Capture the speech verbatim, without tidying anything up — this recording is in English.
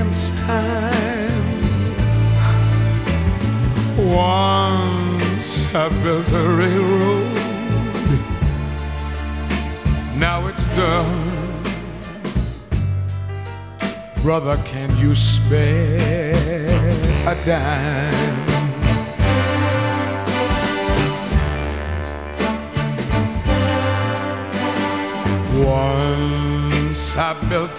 this time. Once I built a railroad, now it's done. Brother, can you spare a dime?